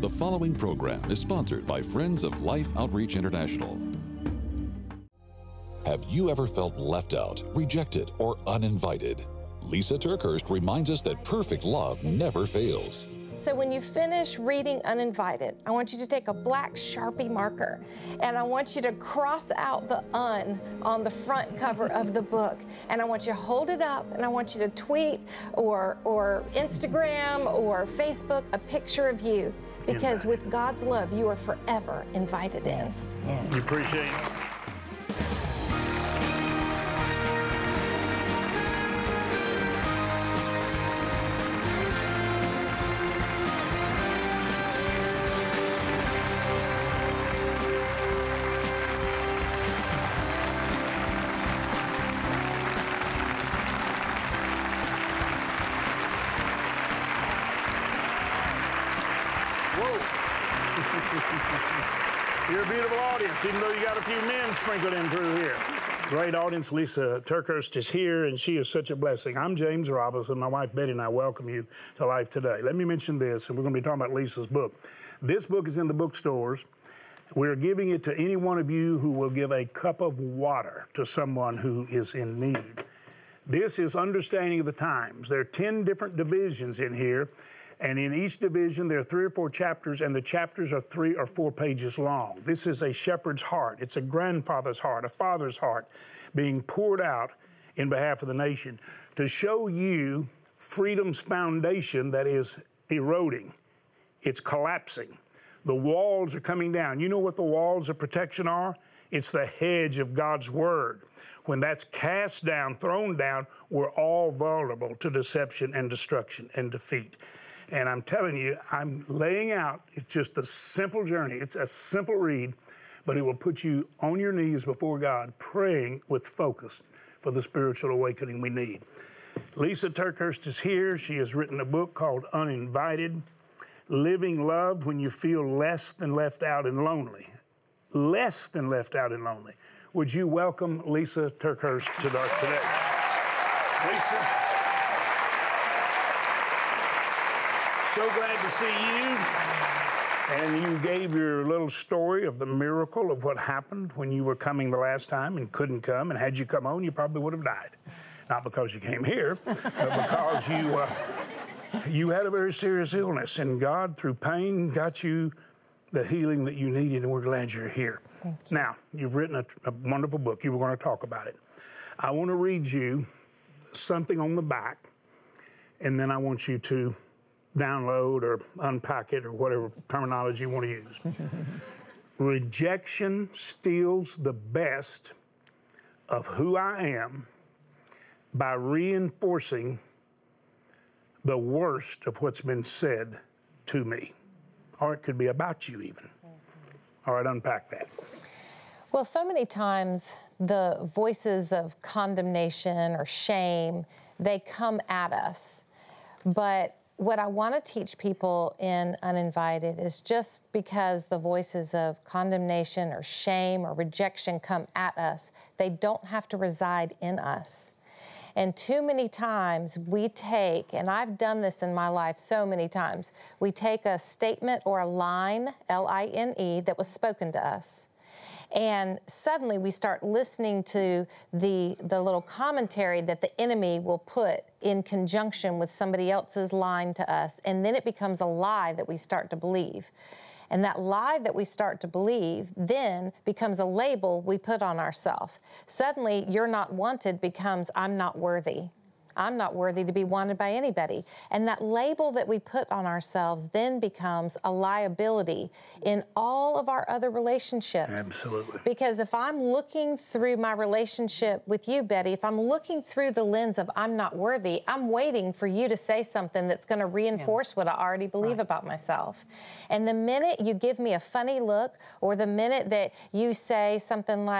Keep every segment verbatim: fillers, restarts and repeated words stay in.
The following program is sponsored by Friends of Life Outreach International. Have you ever felt left out, rejected, or uninvited? Lisa TerKeurst reminds us that perfect love never fails. So when you finish reading Uninvited, I want you to take a black Sharpie marker and I want you to cross out the un on the front cover of the book. And I want you to hold it up and I want you to tweet or, or Instagram or Facebook a picture of you. Because with God's love, you are forever invited in. Yes. You appreciate it. You're a beautiful audience, even though you got a few men sprinkled in through here. Great audience. Lisa TerKeurst is here, and she is such a blessing. I'm James Robinson. My wife Betty and I welcome you to Life Today. Let me mention this, and we're going to be talking about Lisa's book. This book is in the bookstores. We're giving it to any one of you who will give a cup of water to someone who is in need. This is Understanding of the Times. There are ten different divisions in here. And in each division, there are three or four chapters, and the chapters are three or four pages long. This is a shepherd's heart. It's a grandfather's heart, a father's heart being poured out in behalf of the nation to show you freedom's foundation that is eroding. It's collapsing. The walls are coming down. You know what the walls of protection are? It's the hedge of God's word. When that's cast down, thrown down, we're all vulnerable to deception and destruction and defeat. And I'm telling you, I'm laying out, it's just a simple journey. It's a simple read, but it will put you on your knees before God, praying with focus for the spiritual awakening we need. Lisa TerKeurst is here. She has written a book called Uninvited, Living Loved When You Feel Less Than Left Out and Lonely. Less than left out and lonely. Would you welcome Lisa TerKeurst to Dark Today? Lisa. So glad to see you. And you gave your little story of the miracle of what happened when you were coming the last time and couldn't come. And had you come on, you probably would have died. Not because you came here, but because you uh, you had a very serious illness. And God, through pain, got you the healing that you needed. And we're glad you're here. Thank you. Now, you've written a, a wonderful book. You were going to talk about it. I want to read you something on the back. And then I want you to download or unpack it or whatever terminology you want to use. Rejection steals the best of who I am by reinforcing the worst of what's been said to me. Or it could be about you even. All right, unpack that. Well, so many times the voices of condemnation or shame, they come at us. But what I want to teach people in Uninvited is just because the voices of condemnation or shame or rejection come at us, they don't have to reside in us. And too many times we take, and I've done this in my life so many times, we take a statement or a line, L I N E, that was spoken to us. And suddenly we start listening to the, the little commentary that the enemy will put in conjunction with somebody else's line to us. And then it becomes a lie that we start to believe. And that lie that we start to believe then becomes a label we put on ourselves. Suddenly, you're not wanted becomes I'm not worthy. I'm not worthy to be wanted by anybody. And that label that we put on ourselves then becomes a liability in all of our other relationships. Absolutely. Because if I'm looking through my relationship with you, Betty, if I'm looking through the lens of I'm not worthy, I'm waiting for you to say something that's going to reinforce yeah. what I already believe right. about myself. And the minute you give me a funny look, or the minute that you say something like,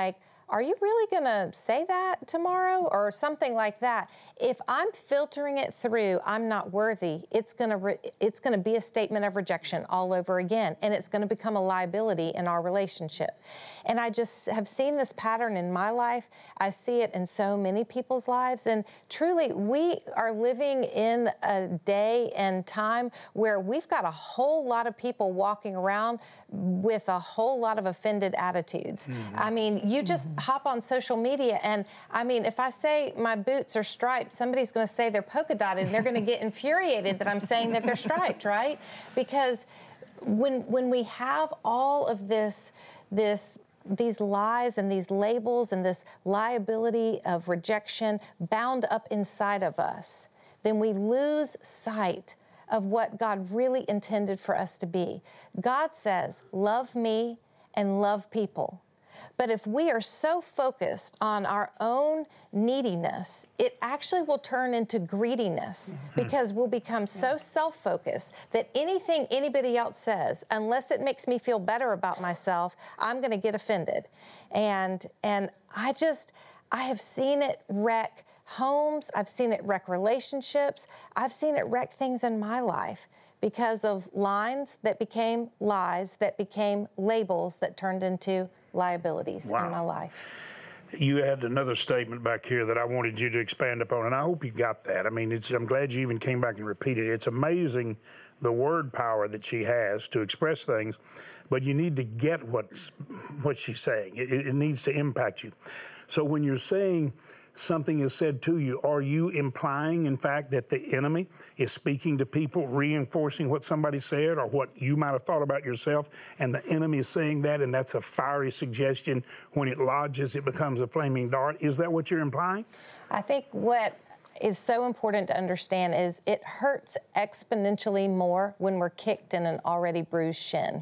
are you really going to say that tomorrow? Or something like that. If I'm filtering it through, I'm not worthy, it's going to re- it's going to be a statement of rejection all over again. And it's going to become a liability in our relationship. And I just have seen this pattern in my life. I see it in so many people's lives. And truly, we are living in a day and time where we've got a whole lot of people walking around with a whole lot of offended attitudes. Mm-hmm. I mean, you just mm-hmm. hop on social media, and I mean, if I say my boots are striped, somebody's going to say they're polka dotted, and they're going to get infuriated that I'm saying that they're striped, right? Because when when we have all of this this these lies and these labels and this liability of rejection bound up inside of us, then we lose sight of what God really intended for us to be. God says, love me and love people. But if we are so focused on our own neediness, it actually will turn into greediness mm-hmm. because we'll become so self-focused that anything anybody else says, unless it makes me feel better about myself, I'm going to get offended. And and I just, I have seen it wreck homes. I've seen it wreck relationships. I've seen it wreck things in my life because of lines that became lies, that became labels that turned into liabilities wow. in my life. You had another statement back here that I wanted you to expand upon, and I hope you got that. I mean, it's, I'm glad you even came back and repeated it. It's amazing the word power that she has to express things, but you need to get what's, what she's saying. It, it needs to impact you. So when you're saying something is said to you, are you implying, in fact, that the enemy is speaking to people, reinforcing what somebody said or what you might have thought about yourself, and the enemy is saying that, and that's a fiery suggestion? When it lodges, it becomes a flaming dart. Is that what you're implying? I think what is so important to understand is it hurts exponentially more when we're kicked in an already bruised shin.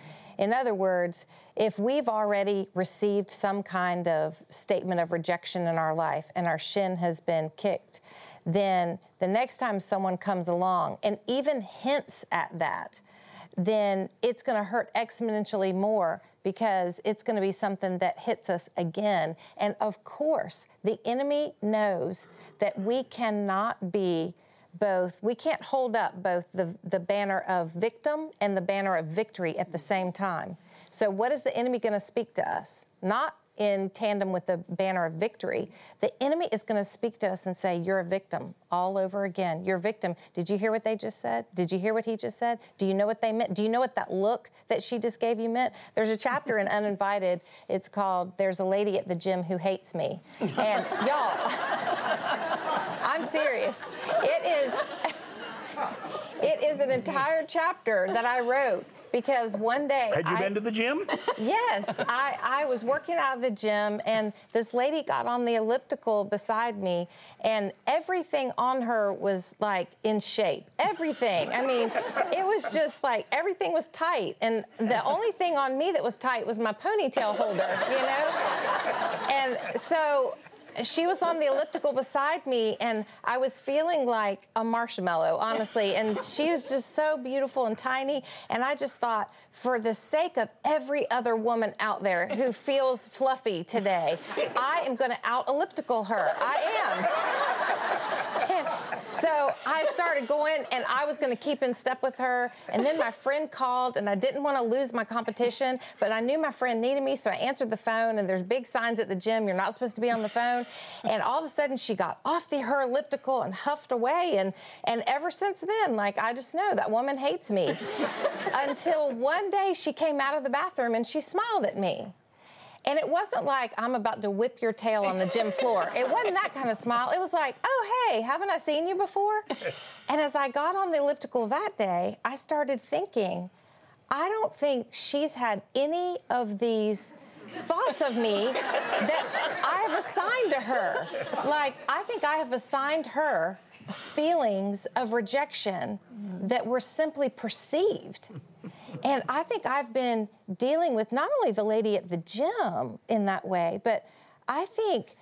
In other words, if we've already received some kind of statement of rejection in our life and our shin has been kicked, then the next time someone comes along and even hints at that, then it's going to hurt exponentially more because it's going to be something that hits us again. And of course, the enemy knows that we cannot be both, we can't hold up both the, the banner of victim and the banner of victory at the same time. So what is the enemy going to speak to us? Not in tandem with the banner of victory. The enemy is going to speak to us and say, you're a victim all over again. You're a victim. Did you hear what they just said? Did you hear what he just said? Do you know what they meant? Do you know what that look that she just gave you meant? There's a chapter in Uninvited. It's called, There's a Lady at the Gym Who Hates Me. And y'all, I'm serious. It is, it is an entire chapter that I wrote because one day... Had you I, been to the gym? Yes. I, I was working out of the gym, and this lady got on the elliptical beside me, and everything on her was, like, in shape. Everything. I mean, it was just, like, everything was tight, and the only thing on me that was tight was my ponytail holder, you know? And so... she was on the elliptical beside me, and I was feeling like a marshmallow, honestly. And she was just so beautiful and tiny. And I just thought, for the sake of every other woman out there who feels fluffy today, I am going to out-elliptical her. I am. And so I started going, and I was going to keep in step with her. And then my friend called, and I didn't want to lose my competition, but I knew my friend needed me, so I answered the phone. And there's big signs at the gym, you're not supposed to be on the phone. And all of a sudden, she got off the her elliptical and huffed away. And, and ever since then, like, I just know that woman hates me. Until one day, she came out of the bathroom, and she smiled at me. And it wasn't like, I'm about to whip your tail on the gym floor. It wasn't that kind of smile. It was like, oh, hey, haven't I seen you before? And as I got on the elliptical that day, I started thinking, I don't think she's had any of these thoughts of me that I have assigned to her. Like, I think I have assigned her feelings of rejection that were simply perceived. And I think I've been dealing with not only the lady at the gym in that way, but I think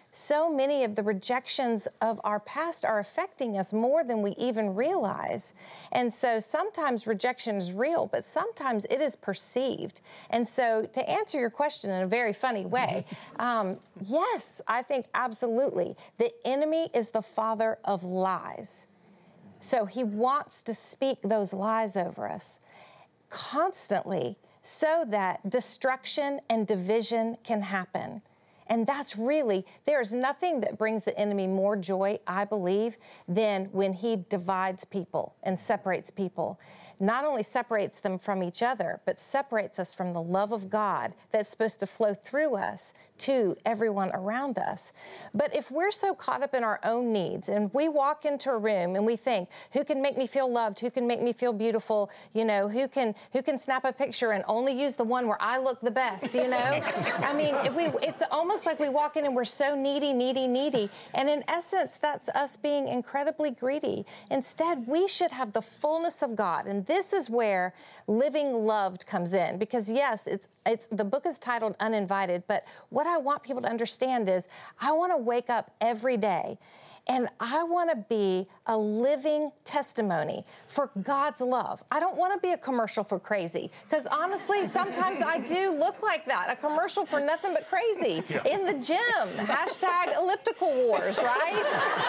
so many of the rejections of our past are affecting us more than we even realize. And so sometimes rejection is real, but sometimes it is perceived. And so to answer your question in a very funny way, um, yes, I think absolutely. The enemy is the father of lies. So he wants to speak those lies over us constantly so that destruction and division can happen. And that's really, there's nothing that brings the enemy more joy, I believe, than when he divides people and separates people. Not only separates them from each other, but separates us from the love of God that's supposed to flow through us to everyone around us. But if we're so caught up in our own needs and we walk into a room and we think, who can make me feel loved? Who can make me feel beautiful? You know, who can who can snap a picture and only use the one where I look the best, you know? I mean, we, it's almost like we walk in and we're so needy, needy, needy. And in essence, that's us being incredibly greedy. Instead, we should have the fullness of God. And this is where living loved comes in, because yes, it's it's the book is titled Uninvited, but what I want people to understand is I want to wake up every day and I want to be a living testimony for God's love. I don't want to be a commercial for crazy, because honestly, sometimes I do look like that, a commercial for nothing but crazy yeah. in the gym, hashtag elliptical wars, right?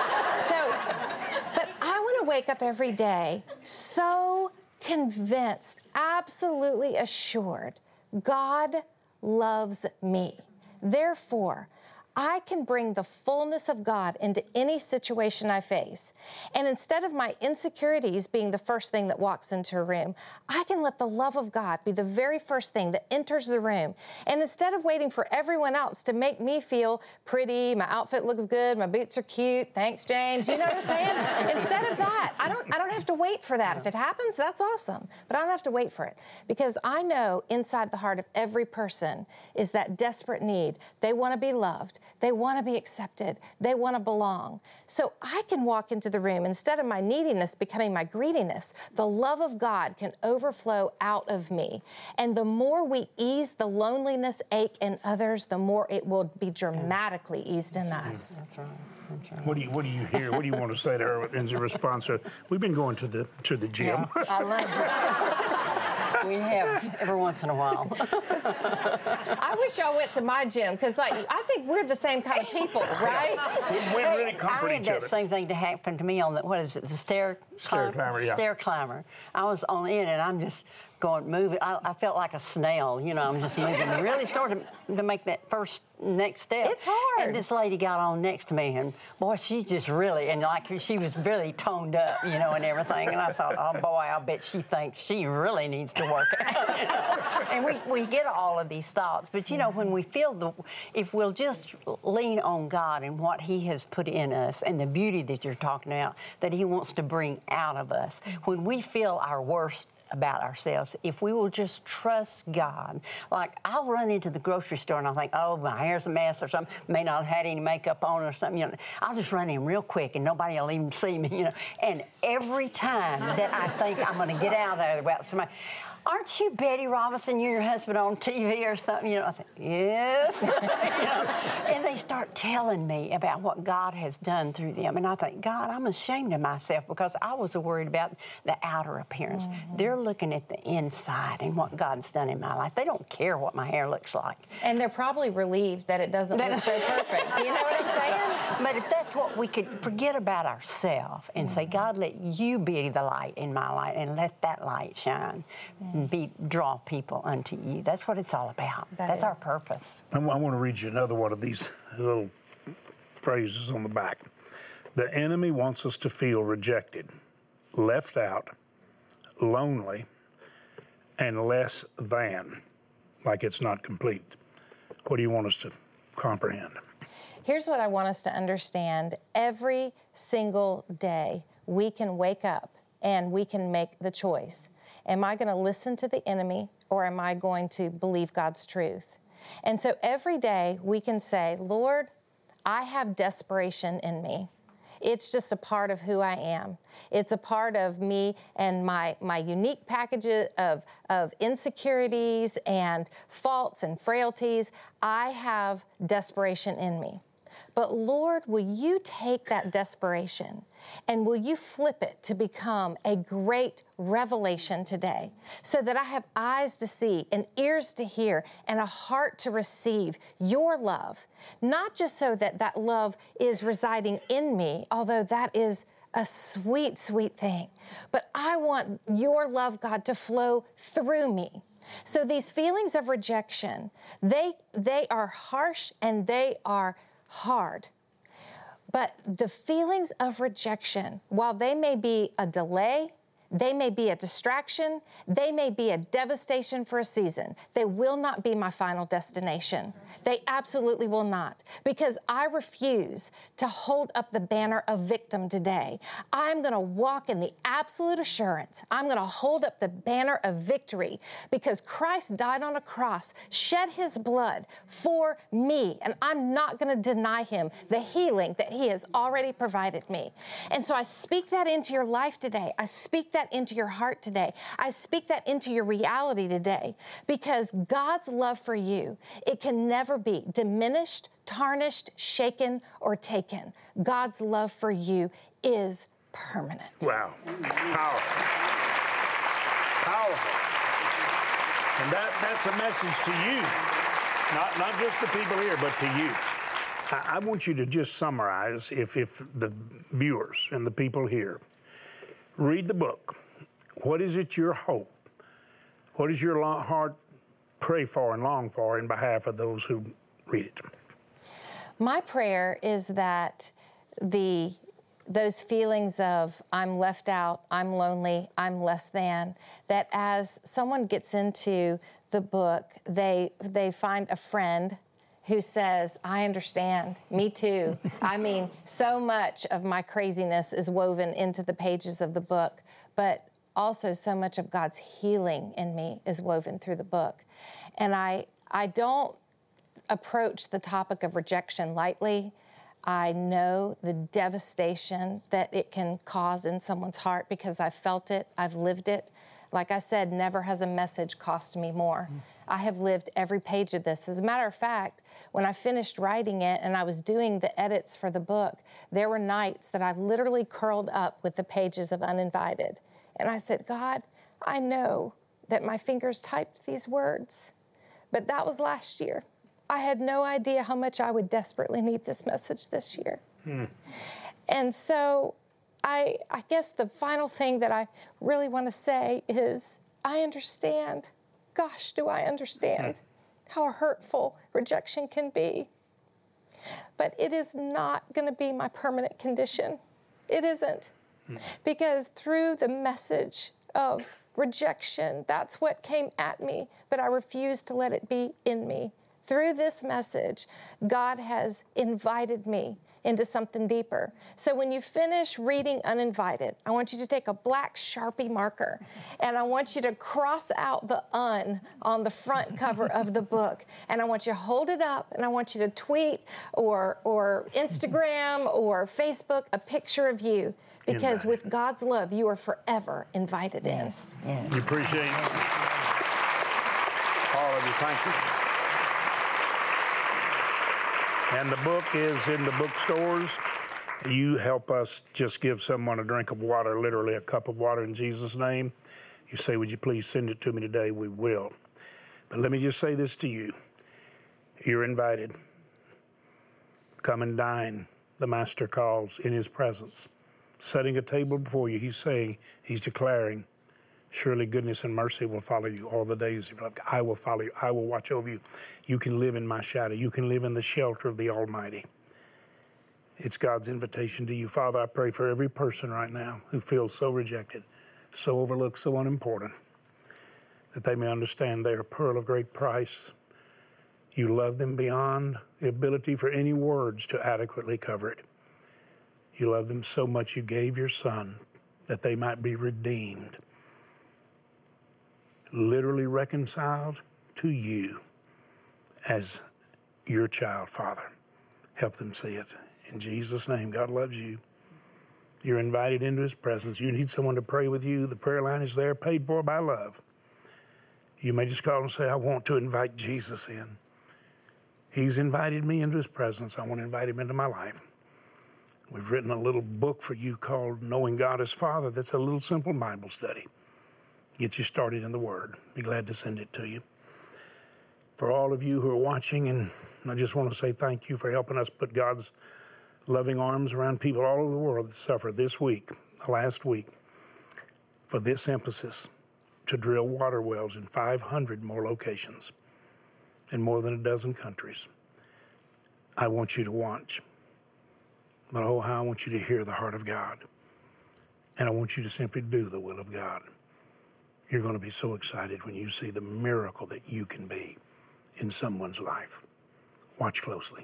So, but I want to wake up every day so convinced, absolutely assured, God loves me. Therefore, I can bring the fullness of God into any situation I face. And instead of my insecurities being the first thing that walks into a room, I can let the love of God be the very first thing that enters the room. And instead of waiting for everyone else to make me feel pretty, my outfit looks good, my boots are cute, thanks, James, you know what I'm saying? Instead of that, I don't, I don't have to wait for that. If it happens, that's awesome. But I don't have to wait for it, because I know inside the heart of every person is that desperate need. They want to be loved. They want to be accepted. They want to belong. So I can walk into the room, instead of my neediness becoming my greediness, the love of God can overflow out of me. And the more we ease the loneliness, ache in others, the more it will be dramatically eased in us. That's right. That's right. What do you What do you hear? What do you want to say to her in response to? We've been going to the to the gym. Yeah, I love it. We have every once in a while. I wish y'all went to my gym, because like I think we're the same kind of people, right? We, we really comfort I had each that other. same thing to happen to me on the, what is it, the stair Stair climber, yeah. Stair climber. I was on it, and I'm just going, moving. I, I felt like a snail, you know, I'm just moving really started to, to make that first next step. It's hard. And this lady got on next to me, and boy, she just really, and like she was really toned up, you know, and everything. And I thought, oh boy, I bet she thinks she really needs to work out. You know? And we, we get all of these thoughts, but you know, when we feel the, if we'll just lean on God and what He has put in us and the beauty that you're talking about, that He wants to bring out of us, when we feel our worst about ourselves, if we will just trust God. Like, I'll run into the grocery store and I'll think, oh, my hair's a mess or something, may not have had any makeup on or something, you know. I'll just run in real quick and nobody will even see me, you know. And every time that I think I'm going to get out of there about somebody, aren't you Betty Robinson, you and your husband on T V or something? You know, I think, yes. You know? And they start telling me about what God has done through them. And I think, God, I'm ashamed of myself, because I was worried about the outer appearance. Mm-hmm. They're looking at the inside and what God's done in my life. They don't care what my hair looks like. And they're probably relieved that it doesn't look so perfect. Do you know what I'm saying? But if that's what we could forget about ourselves and mm-hmm. say, God, let you be the light in my life, and let that light shine. Mm-hmm. Be, draw people unto you. That's what it's all about. That That's is. our purpose. I want to read you another one of these little phrases on the back. The enemy wants us to feel rejected, left out, lonely, and less than, like it's not complete. What do you want us to comprehend? Here's what I want us to understand. Every single day, we can wake up and we can make the choice. Am I going to listen to the enemy, or am I going to believe God's truth? And so every day we can say, Lord, I have desperation in me. It's just a part of who I am. It's a part of me and my, my unique packages of, of insecurities and faults and frailties. I have desperation in me. But Lord, will you take that desperation and will you flip it to become a great revelation today so that I have eyes to see and ears to hear and a heart to receive your love, not just so that that love is residing in me, although that is a sweet, sweet thing, but I want your love, God, to flow through me. So these feelings of rejection, they, they are harsh and they are hard. But the feelings of rejection, while they may be a delay, they may be a distraction, they may be a devastation for a season, they will not be my final destination. They absolutely will not, because I refuse to hold up the banner of victim today. I'm going to walk in the absolute assurance. I'm going to hold up the banner of victory because Christ died on a cross, shed his blood for me, and I'm not going to deny him the healing that he has already provided me. And so I speak that into your life today. I speak that into your heart today. I speak that into your reality today, because God's love for you, it can never be diminished, tarnished, shaken, or taken. God's love for you is permanent. Wow. Powerful. Powerful. And that, that's a message to you, not, not just the people here, but to you. I, I want you to just summarize, if, if the viewers and the people here read the book, what is it your hope? What does your heart pray for and long for in behalf of those who read it? My prayer is that the those feelings of I'm left out, I'm lonely, I'm less than, that as someone gets into the book, they they find a friend who says, I understand, me too. I mean, so much of my craziness is woven into the pages of the book, but also so much of God's healing in me is woven through the book. And I, I don't approach the topic of rejection lightly. I know the devastation that it can cause in someone's heart because I've felt it, I've lived it. Like I said, never has a message cost me more. Mm. I have lived every page of this. As a matter of fact, when I finished writing it and I was doing the edits for the book, there were nights that I literally curled up with the pages of Uninvited. And I said, God, I know that my fingers typed these words, but that was last year. I had no idea how much I would desperately need this message this year. Mm. And so I, I guess the final thing that I really want to say is I understand. Gosh, do I understand mm. how hurtful rejection can be. But it is not going to be my permanent condition. It isn't. Mm. Because through the message of rejection, that's what came at me, but I refuse to let it be in me. Through this message, God has invited me into something deeper. So when you finish reading Uninvited, I want you to take a black Sharpie marker and I want you to cross out the un on the front cover of the book. And I want you to hold it up and I want you to tweet or, or Instagram or Facebook a picture of you. Because with God's love, you are forever invited in. Yes. Yes. We appreciate all of you. Thank you. And the book is in the bookstores. You help us just give someone a drink of water, literally a cup of water in Jesus' name. You say, would you please send it to me today? We will. But let me just say this to you. You're invited. Come and dine. The Master calls in his presence. Setting a table before you, he's saying, he's declaring, surely goodness and mercy will follow you all the days of your life. I will follow you. I will watch over you. You can live in my shadow. You can live in the shelter of the Almighty. It's God's invitation to you. Father, I pray for every person right now who feels so rejected, so overlooked, so unimportant, that they may understand they are a pearl of great price. You love them beyond the ability for any words to adequately cover it. You love them so much you gave your Son that they might be redeemed, literally reconciled to you as your child, Father. Help them see it. In Jesus' name, God loves you. You're invited into his presence. You need someone to pray with you. The prayer line is there, paid for by love. You may just call and say, I want to invite Jesus in. He's invited me into his presence. I want to invite him into my life. We've written a little book for you called Knowing God as Father. That's a little simple Bible study. Get you started in the Word. Be glad to send it to you. For all of you who are watching, and I just want to say thank you for helping us put God's loving arms around people all over the world that suffer this week, the last week, for this emphasis to drill water wells in five hundred more locations in more than a dozen countries. I want you to watch. But oh, how I want you to hear the heart of God. And I want you to simply do the will of God. You're going to be so excited when you see the miracle that you can be in someone's life. Watch closely.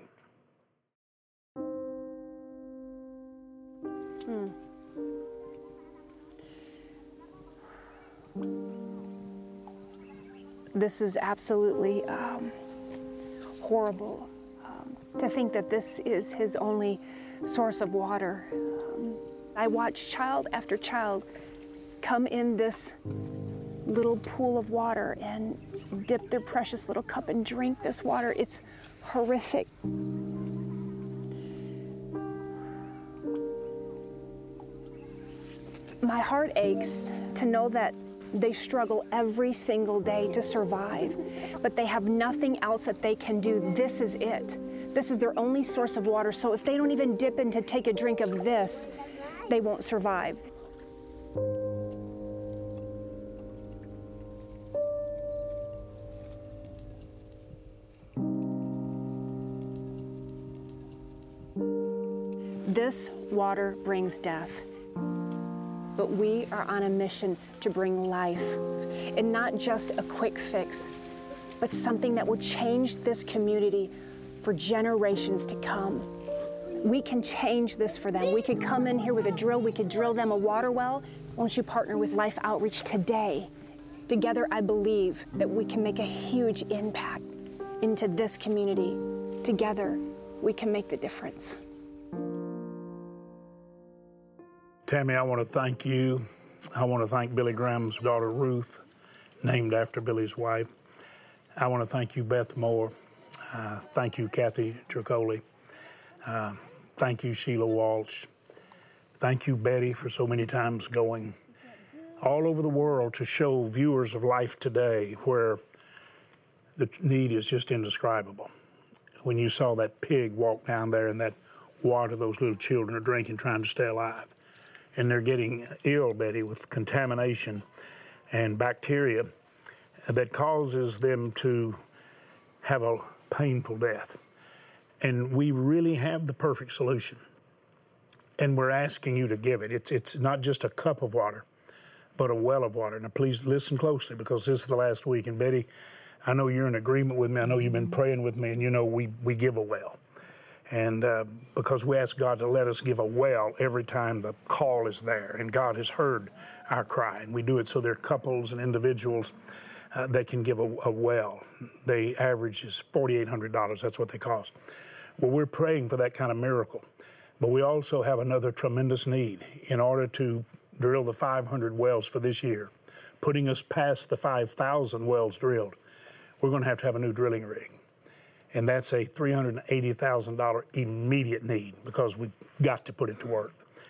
Hmm. This is absolutely um, horrible um, to think that this is his only source of water. Um, I watch child after child come in this little pool of water and dip their precious little cup and drink this water. It's horrific. My heart aches to know that they struggle every single day to survive, but they have nothing else that they can do. This is it. This is their only source of water, so if they don't even dip in to take a drink of this, they won't survive. This water brings death, but we are on a mission to bring life, and not just a quick fix, but something that will change this community for generations to come. We can change this for them. We could come in here with a drill, we could drill them a water well. Won't you partner with Life Outreach today? Together, I believe that we can make a huge impact into this community. Together, we can make the difference. Tammy, I want to thank you. I want to thank Billy Graham's daughter, Ruth, named after Billy's wife. I want to thank you, Beth Moore. Uh, thank you, Kathy Tricoli. Uh, thank you, Sheila Walsh. Thank you, Betty, for so many times going all over the world to show viewers of Life Today where the need is just indescribable. When you saw that pig walk down there and that water those little children are drinking trying to stay alive. And they're getting ill, Betty, with contamination and bacteria that causes them to have a painful death. And we really have the perfect solution. And we're asking you to give it. It's, it's not just a cup of water, but a well of water. Now, please listen closely, because this is the last week. And Betty, I know you're in agreement with me. I know you've been praying with me, and you know we, we give a well. And uh, because we ask God to let us give a well every time the call is there, and God has heard our cry, and we do it so there are couples and individuals uh, that can give a, a well. The average is four thousand eight hundred dollars. That's what they cost. Well, we're praying for that kind of miracle, but we also have another tremendous need in order to drill the five hundred wells for this year, putting us past the five thousand wells drilled. We're going to have to have a new drilling rig. And that's a three hundred eighty thousand dollars immediate need, because we've got to put it to work.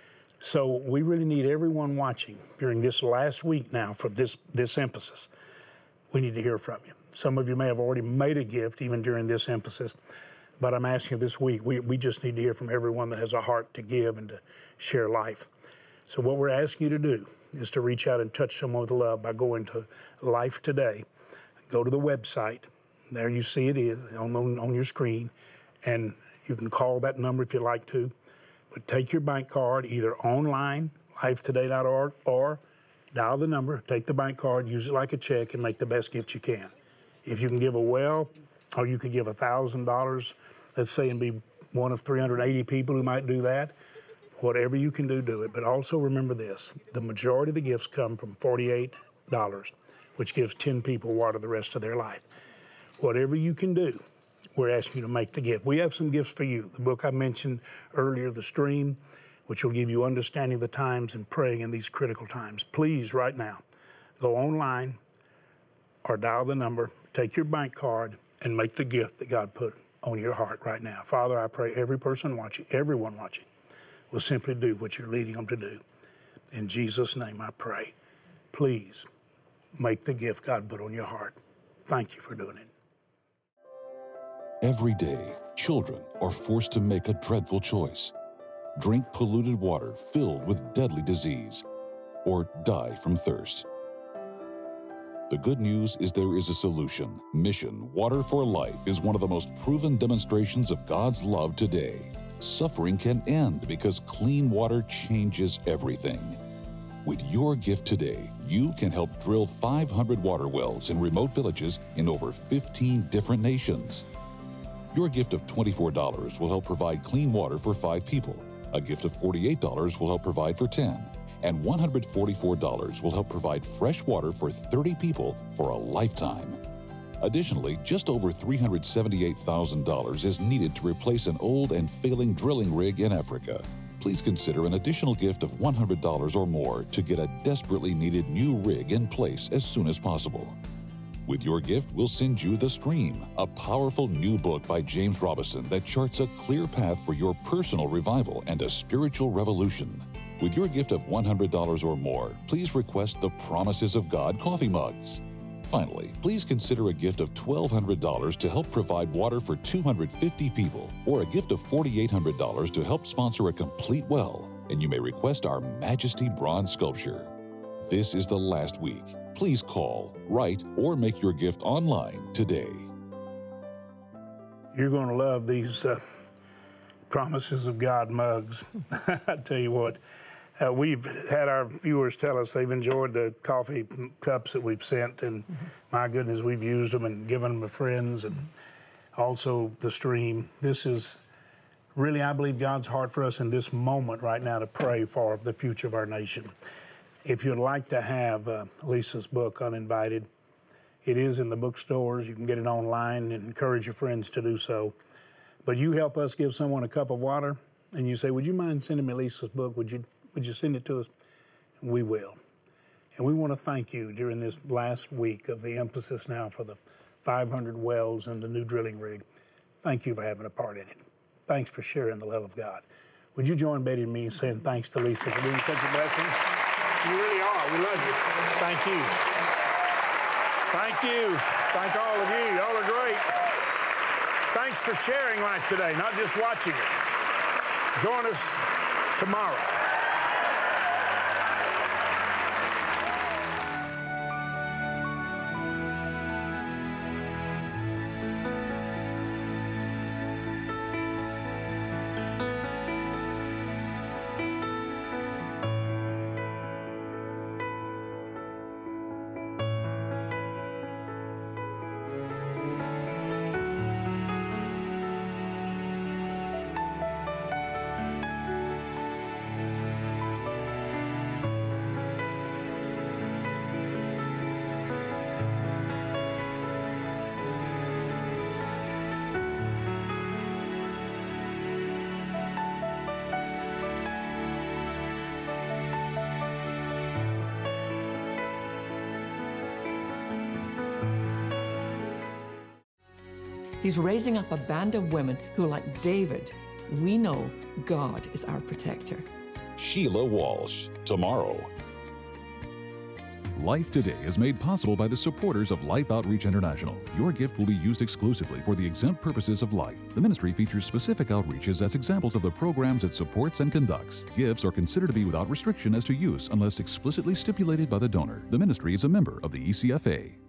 So we really need everyone watching during this last week now for this, this emphasis. We need to hear from you. Some of you may have already made a gift even during this emphasis, but I'm asking you this week, we, we just need to hear from everyone that has a heart to give and to share life. So what we're asking you to do is to reach out and touch someone with love by going to Life Today. Go to the website. There you see it is on, the, on your screen, and you can call that number if you'd like to. But take your bank card either online, life today dot org, or dial the number, take the bank card, use it like a check, and make the best gift you can. If you can give a well, or you could give one thousand dollars, let's say, and be one of three hundred eighty people who might do that, whatever you can do, do it. But also remember this, the majority of the gifts come from forty-eight dollars, which gives ten people water the rest of their life. Whatever you can do, we're asking you to make the gift. We have some gifts for you. The book I mentioned earlier, The Stream, which will give you understanding of the times and praying in these critical times. Please, right now, go online or dial the number, take your bank card, and make the gift that God put on your heart right now. Father, I pray every person watching, everyone watching, will simply do what you're leading them to do. In Jesus' name I pray. Please make the gift God put on your heart. Thank you for doing it. Every day, children are forced to make a dreadful choice. Drink polluted water filled with deadly disease, or die from thirst. The good news is there is a solution. Mission Water for Life is one of the most proven demonstrations of God's love today. Suffering can end because clean water changes everything. With your gift today, you can help drill five hundred water wells in remote villages in over fifteen different nations. Your gift of twenty-four dollars will help provide clean water for five people. A gift of forty-eight dollars will help provide for ten. And one hundred forty-four dollars will help provide fresh water for thirty people for a lifetime. Additionally, just over three hundred seventy-eight thousand dollars is needed to replace an old and failing drilling rig in Africa. Please consider an additional gift of one hundred dollars or more to get a desperately needed new rig in place as soon as possible. With your gift, we'll send you The Stream, a powerful new book by James Robison that charts a clear path for your personal revival and a spiritual revolution. With your gift of one hundred dollars or more, please request the Promises of God coffee mugs. Finally, please consider a gift of twelve hundred dollars to help provide water for two hundred fifty people, or a gift of four thousand eight hundred dollars to help sponsor a complete well, and you may request our Majesty bronze sculpture. This is the last week. Please call, write, or make your gift online today. You're going to love these uh, Promises of God mugs. I tell you what. Uh, we've had our viewers tell us they've enjoyed the coffee cups that we've sent, and mm-hmm. my goodness, we've used them and given them to friends, and also the stream. This is really, I believe, God's heart for us in this moment right now to pray for the future of our nation. If you'd like to have uh, Lisa's book, Uninvited, it is in the bookstores. You can get it online and encourage your friends to do so. But you help us give someone a cup of water, and you say, would you mind sending me Lisa's book? Would you Would you send it to us? We will. And we want to thank you during this last week of the emphasis now for the five hundred wells and the new drilling rig. Thank you for having a part in it. Thanks for sharing the love of God. Would you join Betty and me in saying thanks to Lisa for being such a blessing? You really are. We love you. Thank you. Thank you. Thank all of you. Y'all are great. Thanks for sharing life today, not just watching it. Join us tomorrow. He's raising up a band of women who, like David, we know God is our protector. Sheila Walsh, tomorrow. Life Today is made possible by the supporters of Life Outreach International. Your gift will be used exclusively for the exempt purposes of life. The ministry features specific outreaches as examples of the programs it supports and conducts. Gifts are considered to be without restriction as to use unless explicitly stipulated by the donor. The ministry is a member of the E C F A.